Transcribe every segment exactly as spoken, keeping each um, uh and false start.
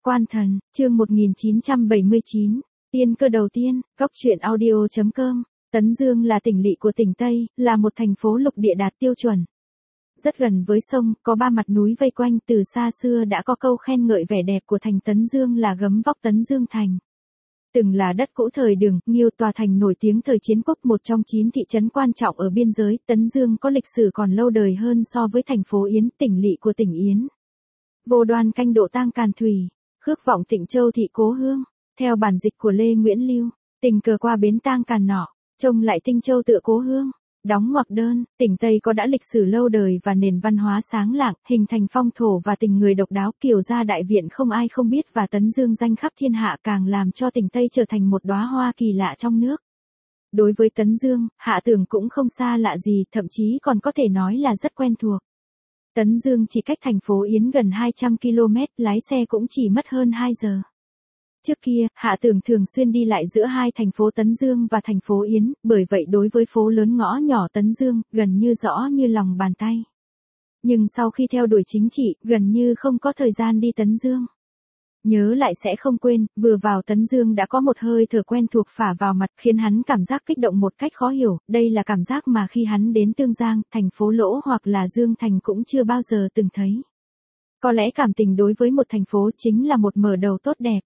Quan Thần, chương một nghìn chín trăm bảy mươi chín, tiên cơ đầu tiên, góc truyện audio.com. Tấn Dương là tỉnh lỵ của tỉnh Tây, là một thành phố lục địa đạt tiêu chuẩn. Rất gần với sông, có ba mặt núi vây quanh, từ xa xưa đã có câu khen ngợi vẻ đẹp của thành Tấn Dương là gấm vóc Tấn Dương thành. Từng là đất cũ thời Đường, Nghiêu, tòa thành nổi tiếng thời chiến quốc, một trong chín thị trấn quan trọng ở biên giới. Tấn Dương có lịch sử còn lâu đời hơn so với thành phố Yến, tỉnh lỵ của tỉnh Yến. Vô đoan canh độ tang càn thủy, khước vọng Tịnh Châu thị cố hương. Theo bản dịch của Lê Nguyễn Lưu, tình cờ qua bến tang càn nọ, trông lại Tinh Châu tựa cố hương. Đóng ngoặc đơn, tỉnh Tây có đã lịch sử lâu đời và nền văn hóa sáng lạng, hình thành phong thổ và tình người độc đáo, Kiều gia đại viện không ai không biết, và Tấn Dương danh khắp thiên hạ càng làm cho tỉnh Tây trở thành một đóa hoa kỳ lạ trong nước. Đối với Tấn Dương, Hạ Tường cũng không xa lạ gì, thậm chí còn có thể nói là rất quen thuộc. Tấn Dương chỉ cách thành phố Yến gần hai trăm ki lô mét, lái xe cũng chỉ mất hơn hai giờ. Trước kia, Hạ Tường thường xuyên đi lại giữa hai thành phố Tấn Dương và thành phố Yến, bởi vậy đối với phố lớn ngõ nhỏ Tấn Dương, gần như rõ như lòng bàn tay. Nhưng sau khi theo đuổi chính trị, gần như không có thời gian đi Tấn Dương. Nhớ lại sẽ không quên, vừa vào Tấn Dương đã có một hơi thở quen thuộc phả vào mặt, khiến hắn cảm giác kích động một cách khó hiểu. Đây là cảm giác mà khi hắn đến Tương Giang, thành phố Lỗ hoặc là Dương Thành cũng chưa bao giờ từng thấy. Có lẽ cảm tình đối với một thành phố chính là một mở đầu tốt đẹp.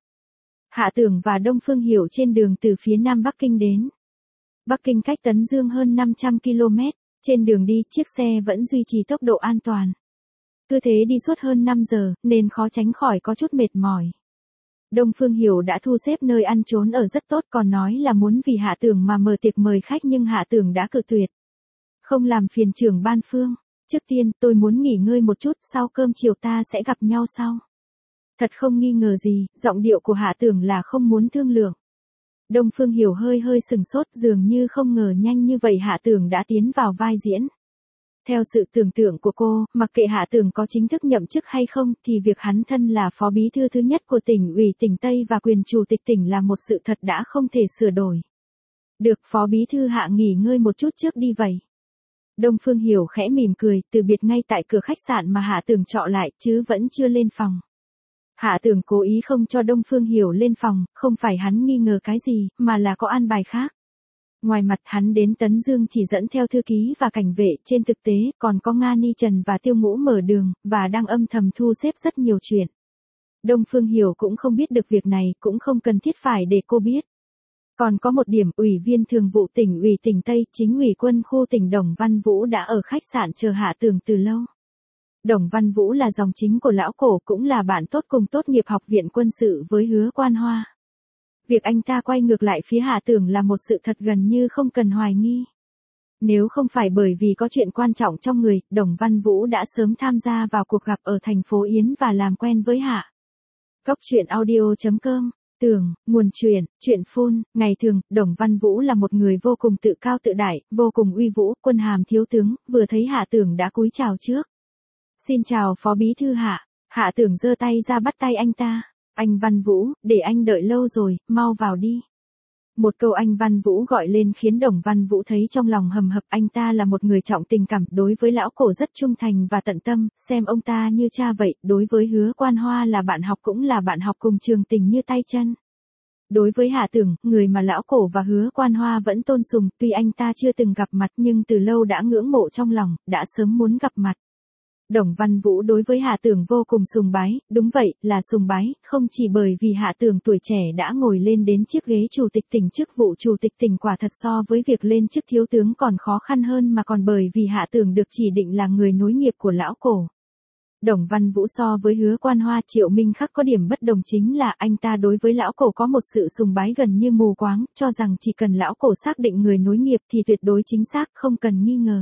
Hạ Tường và Đông Phương Hiểu trên đường từ phía Nam Bắc Kinh đến. Bắc Kinh cách Tấn Dương hơn năm trăm ki lô mét, trên đường đi chiếc xe vẫn duy trì tốc độ an toàn. Cứ thế đi suốt hơn năm giờ, nên khó tránh khỏi có chút mệt mỏi. Đông Phương Hiểu đã thu xếp nơi ăn trốn ở rất tốt, còn nói là muốn vì Hạ Tường mà mở tiệc mời khách, nhưng Hạ Tường đã cự tuyệt. Không làm phiền trưởng ban Phương, trước tiên tôi muốn nghỉ ngơi một chút, sau cơm chiều ta sẽ gặp nhau sau. Thật không nghi ngờ gì, giọng điệu của Hạ Tường là không muốn thương lượng. Đông Phương Hiểu hơi hơi sừng sốt, dường như không ngờ nhanh như vậy Hạ Tường đã tiến vào vai diễn. Theo sự tưởng tượng của cô, mặc kệ Hạ Tường có chính thức nhậm chức hay không, thì việc hắn thân là phó bí thư thứ nhất của tỉnh ủy tỉnh Tây và quyền chủ tịch tỉnh là một sự thật đã không thể sửa đổi. Được, phó bí thư Hạ nghỉ ngơi một chút trước đi vậy. Đông Phương Hiểu khẽ mỉm cười, từ biệt ngay tại cửa khách sạn mà Hạ Tường trọ lại, chứ vẫn chưa lên phòng. Hạ Tường cố ý không cho Đông Phương Hiểu lên phòng, không phải hắn nghi ngờ cái gì, mà là có an bài khác. Ngoài mặt hắn đến Tấn Dương chỉ dẫn theo thư ký và cảnh vệ, trên thực tế, còn có Nga Ni Trần và Tiêu Ngũ mở đường, và đang âm thầm thu xếp rất nhiều chuyện. Đông Phương Hiểu cũng không biết được việc này, cũng không cần thiết phải để cô biết. Còn có một điểm, Ủy viên Thường vụ tỉnh ủy tỉnh Tây, Chính ủy quân khu tỉnh Đồng Văn Vũ đã ở khách sạn chờ Hạ Tường từ lâu. Đồng Văn Vũ là dòng chính của lão cổ, cũng là bạn tốt cùng tốt nghiệp học viện quân sự với Hứa Quan Hoa. Việc anh ta quay ngược lại phía Hạ Tường là một sự thật gần như không cần hoài nghi. Nếu không phải bởi vì có chuyện quan trọng trong người, Đồng Văn Vũ đã sớm tham gia vào cuộc gặp ở thành phố Yến và làm quen với Hạ. Góc truyện audio.com. Tường, nguồn truyện, truyện phun. Ngày thường, Đồng Văn Vũ là một người vô cùng tự cao tự đại, vô cùng uy vũ, quân hàm thiếu tướng, vừa thấy Hạ Tường đã cúi chào trước. Xin chào phó bí thư Hạ. Hạ Tường giơ tay ra bắt tay anh ta. Anh Văn Vũ, để anh đợi lâu rồi, mau vào đi. Một câu anh Văn Vũ gọi lên khiến Đồng Văn Vũ thấy trong lòng hầm hập. Anh ta là một người trọng tình cảm, đối với lão cổ rất trung thành và tận tâm, xem ông ta như cha vậy. Đối với Hứa Quan Hoa là bạn học, cũng là bạn học cùng trường tình như tay chân. Đối với Hạ Tường, người mà lão cổ và Hứa Quan Hoa vẫn tôn sùng, tuy anh ta chưa từng gặp mặt nhưng từ lâu đã ngưỡng mộ trong lòng, đã sớm muốn gặp mặt. Đồng Văn Vũ đối với Hạ Tường vô cùng sùng bái, đúng vậy, là sùng bái, không chỉ bởi vì Hạ Tường tuổi trẻ đã ngồi lên đến chiếc ghế chủ tịch tỉnh, chức vụ chủ tịch tỉnh quả thật so với việc lên chức thiếu tướng còn khó khăn hơn, mà còn bởi vì Hạ Tường được chỉ định là người nối nghiệp của lão cổ. Đồng Văn Vũ so với Hứa Quan Hoa, Triệu Minh Khắc có điểm bất đồng, chính là anh ta đối với lão cổ có một sự sùng bái gần như mù quáng, cho rằng chỉ cần lão cổ xác định người nối nghiệp thì tuyệt đối chính xác, không cần nghi ngờ.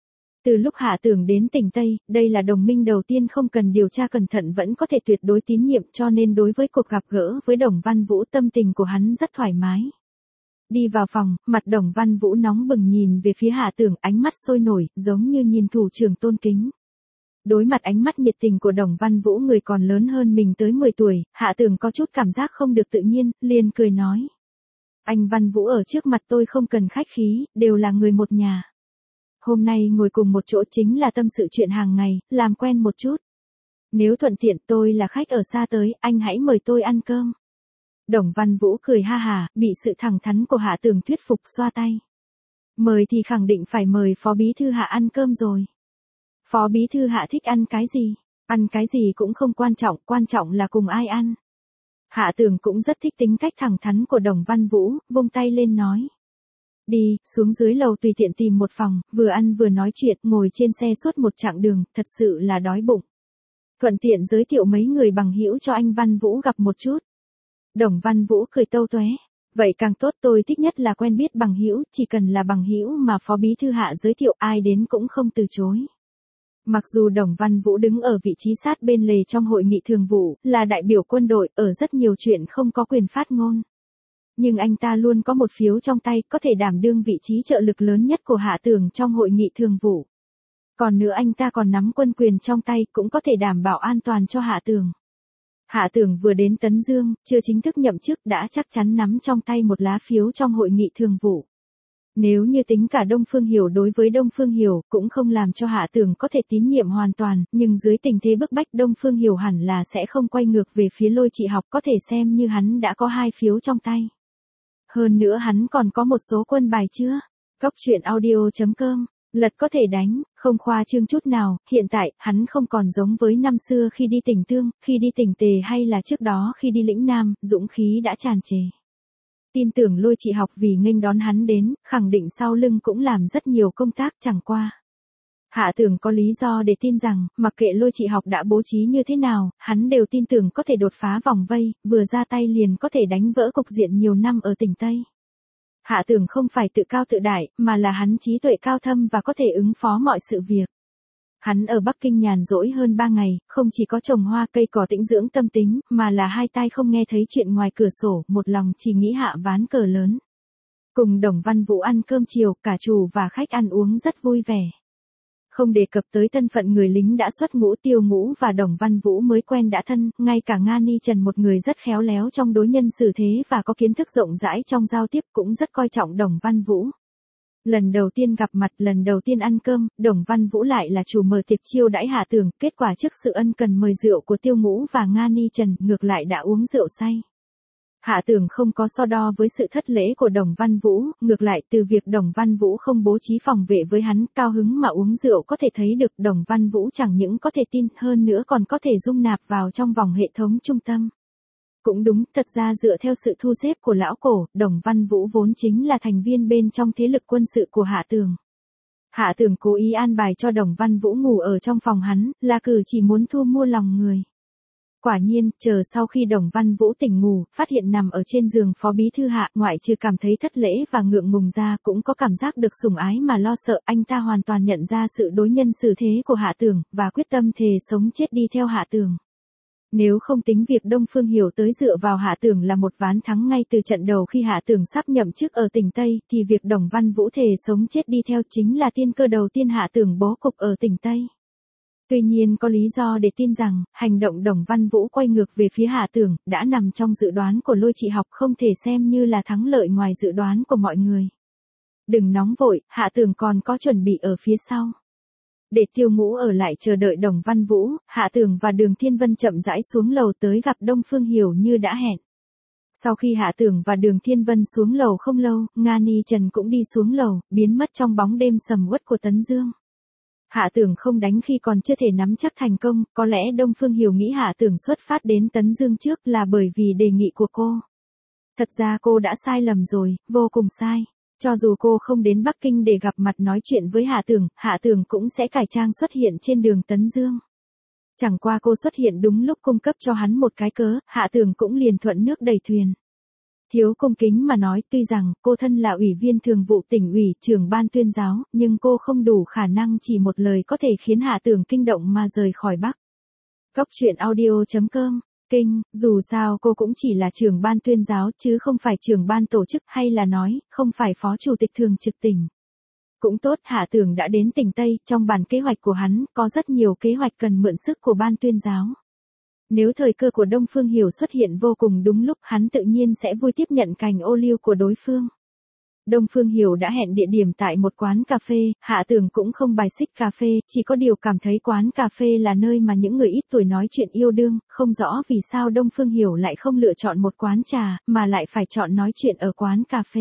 Từ lúc Hạ Tường đến tỉnh Tây, đây là đồng minh đầu tiên không cần điều tra cẩn thận vẫn có thể tuyệt đối tín nhiệm, cho nên đối với cuộc gặp gỡ với Đồng Văn Vũ, tâm tình của hắn rất thoải mái. Đi vào phòng, mặt Đồng Văn Vũ nóng bừng nhìn về phía Hạ Tường, ánh mắt sôi nổi, giống như nhìn thủ trưởng tôn kính. Đối mặt ánh mắt nhiệt tình của Đồng Văn Vũ, người còn lớn hơn mình tới mười tuổi, Hạ Tường có chút cảm giác không được tự nhiên, liền cười nói. Anh Văn Vũ ở trước mặt tôi không cần khách khí, đều là người một nhà. Hôm nay ngồi cùng một chỗ chính là tâm sự chuyện hàng ngày, làm quen một chút. Nếu thuận tiện tôi là khách ở xa tới, anh hãy mời tôi ăn cơm. Đồng Văn Vũ cười ha hà, bị sự thẳng thắn của Hạ Tường thuyết phục xoa tay. Mời thì khẳng định phải mời Phó Bí Thư Hạ ăn cơm rồi. Phó Bí Thư Hạ thích ăn cái gì? Ăn cái gì cũng không quan trọng, quan trọng là cùng ai ăn. Hạ Tường cũng rất thích tính cách thẳng thắn của Đồng Văn Vũ, vung tay lên nói. Đi, xuống dưới lầu tùy tiện tìm một phòng, vừa ăn vừa nói chuyện, ngồi trên xe suốt một chặng đường, thật sự là đói bụng. Thuận tiện giới thiệu mấy người bằng hữu cho anh Văn Vũ gặp một chút. Đồng Văn Vũ cười tâu tué. Vậy càng tốt, tôi thích nhất là quen biết bằng hữu, chỉ cần là bằng hữu mà Phó Bí Thư Hạ giới thiệu ai đến cũng không từ chối. Mặc dù Đồng Văn Vũ đứng ở vị trí sát bên lề trong hội nghị thường vụ, là đại biểu quân đội, ở rất nhiều chuyện không có quyền phát ngôn. Nhưng anh ta luôn có một phiếu trong tay, có thể đảm đương vị trí trợ lực lớn nhất của Hạ Tường trong hội nghị thường vụ. Còn nữa anh ta còn nắm quân quyền trong tay, cũng có thể đảm bảo an toàn cho Hạ Tường. Hạ Tường vừa đến Tấn Dương, chưa chính thức nhậm chức đã chắc chắn nắm trong tay một lá phiếu trong hội nghị thường vụ. Nếu như tính cả Đông Phương Hiểu, đối với Đông Phương Hiểu cũng không làm cho Hạ Tường có thể tín nhiệm hoàn toàn, nhưng dưới tình thế bức bách Đông Phương Hiểu hẳn là sẽ không quay ngược về phía Lôi Trị Học, có thể xem như hắn đã có hai phiếu trong tay. Hơn nữa hắn còn có một số quân bài chưa? Cóc truyện audio chấm com, lật có thể đánh, không khoa trương chút nào, hiện tại, hắn không còn giống với năm xưa khi đi tỉnh Tương, khi đi tỉnh Tề hay là trước đó khi đi lĩnh Nam, dũng khí đã tràn trề. Tin tưởng Lôi Trị Học vì nghênh đón hắn đến, khẳng định sau lưng cũng làm rất nhiều công tác, chẳng qua. Hạ Tường có lý do để tin rằng, mặc kệ Lôi Trị Học đã bố trí như thế nào, hắn đều tin tưởng có thể đột phá vòng vây, vừa ra tay liền có thể đánh vỡ cục diện nhiều năm ở tỉnh Tây. Hạ Tường không phải tự cao tự đại, mà là hắn trí tuệ cao thâm và có thể ứng phó mọi sự việc. Hắn ở Bắc Kinh nhàn rỗi hơn ba ngày, không chỉ có trồng hoa cây cỏ tĩnh dưỡng tâm tính, mà là hai tai không nghe thấy chuyện ngoài cửa sổ, một lòng chỉ nghĩ hạ ván cờ lớn. Cùng Đồng Văn Vũ ăn cơm chiều, cả chủ và khách ăn uống rất vui vẻ. Không đề cập tới thân phận người lính đã xuất ngũ, Tiêu Ngũ và Đồng Văn Vũ mới quen đã thân, ngay cả Nga Ni Trần, một người rất khéo léo trong đối nhân xử thế và có kiến thức rộng rãi trong giao tiếp, cũng rất coi trọng Đồng Văn Vũ. Lần đầu tiên gặp mặt, lần đầu tiên ăn cơm, Đồng Văn Vũ lại là chủ mở tiệc chiêu đãi Hạ Tường, kết quả trước sự ân cần mời rượu của Tiêu Ngũ và Nga Ni Trần, ngược lại đã uống rượu say. Hạ Tường không có so đo với sự thất lễ của Đồng Văn Vũ, ngược lại từ việc Đồng Văn Vũ không bố trí phòng vệ với hắn, cao hứng mà uống rượu có thể thấy được Đồng Văn Vũ chẳng những có thể tin, hơn nữa còn có thể dung nạp vào trong vòng hệ thống trung tâm. Cũng đúng, thật ra dựa theo sự thu xếp của lão cổ, Đồng Văn Vũ vốn chính là thành viên bên trong thế lực quân sự của Hạ Tường. Hạ Tường cố ý an bài cho Đồng Văn Vũ ngủ ở trong phòng hắn, là cử chỉ muốn thu mua lòng người. Quả nhiên, chờ sau khi Đồng Văn Vũ tỉnh ngủ, phát hiện nằm ở trên giường Phó Bí Thư Hạ, ngoại trừ cảm thấy thất lễ và ngượng ngùng ra, cũng có cảm giác được sủng ái mà lo sợ, anh ta hoàn toàn nhận ra sự đối nhân xử thế của Hạ Tường, và quyết tâm thề sống chết đi theo Hạ Tường. Nếu không tính việc Đông Phương Hiểu tới dựa vào Hạ Tường là một ván thắng ngay từ trận đầu khi Hạ Tường sắp nhậm chức ở tỉnh Tây, thì việc Đồng Văn Vũ thề sống chết đi theo chính là tiên cơ đầu tiên Hạ Tường bố cục ở tỉnh Tây. Tuy nhiên có lý do để tin rằng, hành động Đồng Văn Vũ quay ngược về phía Hạ Tường, đã nằm trong dự đoán của Lôi Trị Học, không thể xem như là thắng lợi ngoài dự đoán của mọi người. Đừng nóng vội, Hạ Tường còn có chuẩn bị ở phía sau. Để Tiêu Ngũ ở lại chờ đợi Đồng Văn Vũ, Hạ Tường và Đường Thiên Vân chậm rãi xuống lầu tới gặp Đông Phương Hiểu như đã hẹn. Sau khi Hạ Tường và Đường Thiên Vân xuống lầu không lâu, Nga Ni Trần cũng đi xuống lầu, biến mất trong bóng đêm sầm uất của Tấn Dương. Hạ Tường không đánh khi còn chưa thể nắm chắc thành công, có lẽ Đông Phương Hiểu nghĩ Hạ Tường xuất phát đến Tấn Dương trước là bởi vì đề nghị của cô. Thật ra cô đã sai lầm rồi, vô cùng sai. Cho dù cô không đến Bắc Kinh để gặp mặt nói chuyện với Hạ Tường, Hạ Tường cũng sẽ cải trang xuất hiện trên đường Tấn Dương. Chẳng qua cô xuất hiện đúng lúc cung cấp cho hắn một cái cớ, Hạ Tường cũng liền thuận nước đẩy thuyền. Thiếu cung kính mà nói, tuy rằng cô thân là ủy viên thường vụ tỉnh ủy, trưởng ban tuyên giáo, nhưng cô không đủ khả năng chỉ một lời có thể khiến Hạ Tường kinh động mà rời khỏi Bắc. Cóc truyện audio chấm com, Kinh, dù sao cô cũng chỉ là trưởng ban tuyên giáo chứ không phải trưởng ban tổ chức, hay là nói, không phải phó chủ tịch thường trực tỉnh. Cũng tốt, Hạ Tường đã đến tỉnh Tây, trong bản kế hoạch của hắn, có rất nhiều kế hoạch cần mượn sức của ban tuyên giáo. Nếu thời cơ của Đông Phương Hiểu xuất hiện vô cùng đúng lúc, hắn tự nhiên sẽ vui tiếp nhận cành ô liu của đối phương. Đông Phương Hiểu đã hẹn địa điểm tại một quán cà phê, Hạ Tưởng cũng không bài xích cà phê, chỉ có điều cảm thấy quán cà phê là nơi mà những người ít tuổi nói chuyện yêu đương, không rõ vì sao Đông Phương Hiểu lại không lựa chọn một quán trà, mà lại phải chọn nói chuyện ở quán cà phê.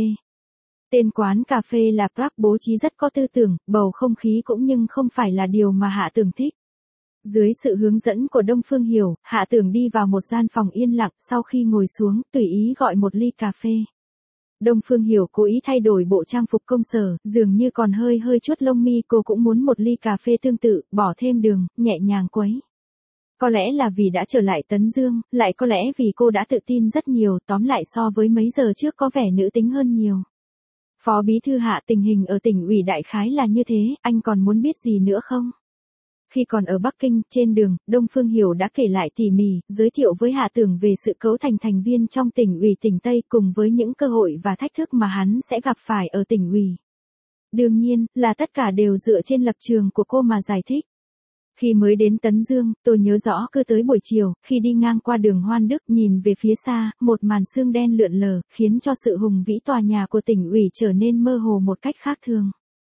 Tên quán cà phê là Park bố trí rất có tư tưởng, bầu không khí cũng nhưng không phải là điều mà Hạ Tưởng thích. Dưới sự hướng dẫn của Đông Phương Hiểu, Hạ Tưởng đi vào một gian phòng yên lặng, sau khi ngồi xuống, tùy ý gọi một ly cà phê. Đông Phương Hiểu cố ý thay đổi bộ trang phục công sở, dường như còn hơi hơi chút lông mi, cô cũng muốn một ly cà phê tương tự, bỏ thêm đường, nhẹ nhàng quấy. Có lẽ là vì đã trở lại Tấn Dương, lại có lẽ vì cô đã tự tin rất nhiều, tóm lại so với mấy giờ trước có vẻ nữ tính hơn nhiều. Phó Bí Thư Hạ, tình hình ở tỉnh ủy đại khái là như thế, anh còn muốn biết gì nữa không? Khi còn ở Bắc Kinh, trên đường, Đông Phương Hiểu đã kể lại tỉ mỉ, giới thiệu với Hạ Tưởng về sự cấu thành thành viên trong tỉnh ủy tỉnh Tây cùng với những cơ hội và thách thức mà hắn sẽ gặp phải ở tỉnh ủy. Đương nhiên, là tất cả đều dựa trên lập trường của cô mà giải thích. Khi mới đến Tấn Dương, tôi nhớ rõ cứ tới buổi chiều, khi đi ngang qua đường Hoan Đức nhìn về phía xa, một màn sương đen lượn lờ, khiến cho sự hùng vĩ tòa nhà của tỉnh ủy trở nên mơ hồ một cách khác thường.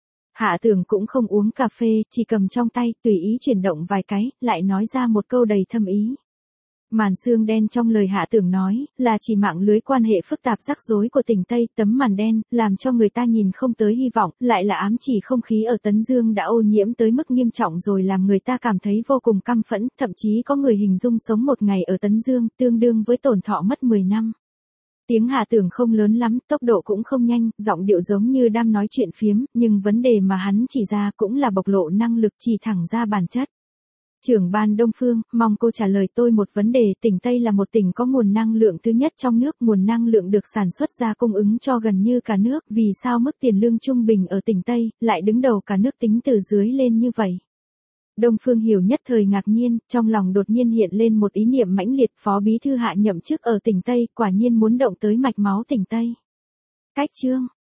Hạ Tưởng cũng không uống cà phê, chỉ cầm trong tay, tùy ý chuyển động vài cái, lại nói ra một câu đầy thâm ý. Màn sương đen trong lời Hạ Tưởng nói, là chỉ mạng lưới quan hệ phức tạp rắc rối của tỉnh Tây, tấm màn đen, làm cho người ta nhìn không tới hy vọng, lại là ám chỉ không khí ở Tấn Dương đã ô nhiễm tới mức nghiêm trọng rồi làm người ta cảm thấy vô cùng căm phẫn, thậm chí có người hình dung sống một ngày ở Tấn Dương, tương đương với tổn thọ mất mười năm. Tiếng Hạ Tưởng không lớn lắm, tốc độ cũng không nhanh, giọng điệu giống như đang nói chuyện phiếm, nhưng vấn đề mà hắn chỉ ra cũng là bộc lộ năng lực chỉ thẳng ra bản chất. Trưởng ban Đông Phương, mong cô trả lời tôi một vấn đề, tỉnh Tây là một tỉnh có nguồn năng lượng thứ nhất trong nước, nguồn năng lượng được sản xuất ra cung ứng cho gần như cả nước, vì sao mức tiền lương trung bình ở tỉnh Tây lại đứng đầu cả nước tính từ dưới lên như vậy? Đông Phương Hiểu nhất thời ngạc nhiên, trong lòng đột nhiên hiện lên một ý niệm mãnh liệt, Phó Bí Thư Hạ nhậm chức ở tỉnh Tây, quả nhiên muốn động tới mạch máu tỉnh Tây. Cách chương